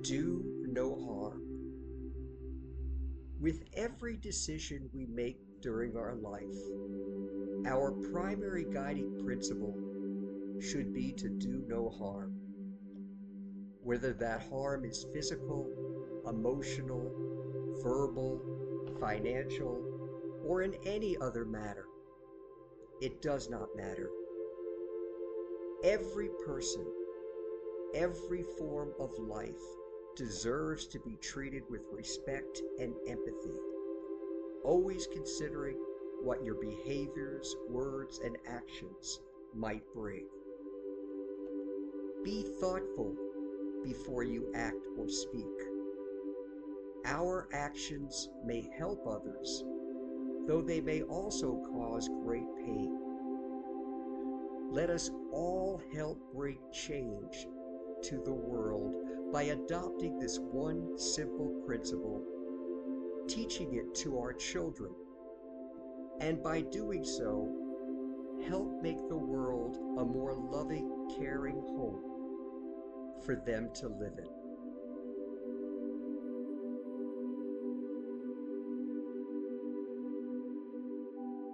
Do no harm. With every decision we make during our life, our primary guiding principle should be to do no harm. Whether that harm is physical, emotional, verbal, financial, or in any other matter, it does not matter. Every person, every form of life deserves to be treated with respect and empathy, always considering what your behaviors, words, and actions might bring. Be thoughtful before you act or speak. Our actions may help others, though they may also cause great pain. Let us all help bring change to the world by adopting this one simple principle, teaching it to our children, and by doing so, help make the world a more loving, caring home for them to live in.